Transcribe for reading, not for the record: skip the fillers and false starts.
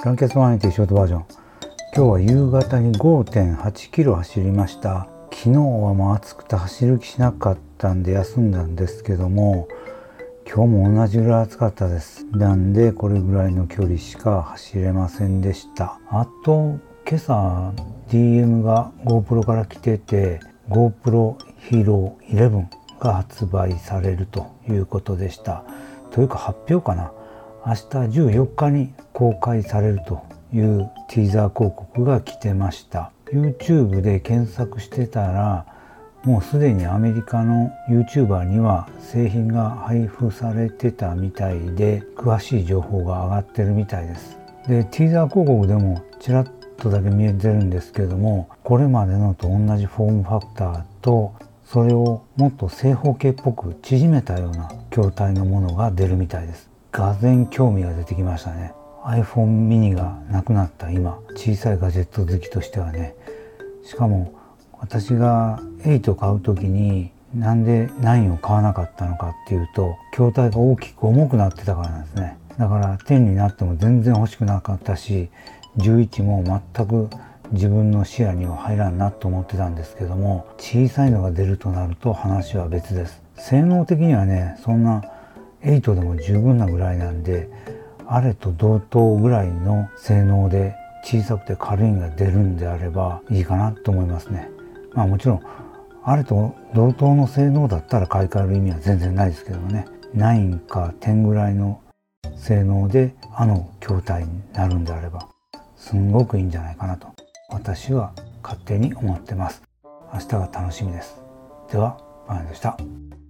ランケツマネティショートバージョン。今日は夕方に 5.8 キロ走りました。昨日はもう暑くて走る気しなかったんで休んだんですけども、今日も同じぐらい暑かったです。なんでこれぐらいの距離しか走れませんでした。あと今朝 DM が GoPro から来てて、 GoPro Hero 11が発売されるということでした。というか発表かな。明日14日に公開されるというティーザー広告が来てました。 YouTube で検索してたら、もうすでにアメリカの YouTuber には製品が配布されてたみたいで、詳しい情報が上がってるみたいです。で、ティーザー広告でもちらっとだけ見えてるんですけども、これまでのと同じフォームファクターと、それをもっと正方形っぽく縮めたような筐体のものが出るみたいです。がぜん興味が出てきましたね。 iPhone mini がなくなった今、小さいガジェット好きとしてはね。しかも私が8を買う時になんで9を買わなかったのかっていうと、筐体が大きく重くなってたからなんですね。だから10になっても全然欲しくなかったし、11も全く自分の視野には入らんなと思ってたんですけども、小さいのが出るとなると話は別です。性能的にはね、そんな8でも十分なぐらいなんで、あれと同等ぐらいの性能で小さくて軽いのが出るんであればいいかなと思いますね。まあもちろんあれと同等の性能だったら買い替える意味は全然ないですけどもね。9か10ぐらいの性能で筐体になるんであればすんごくいいんじゃないかなと私は勝手に思ってます。明日が楽しみです。では、バナナでした。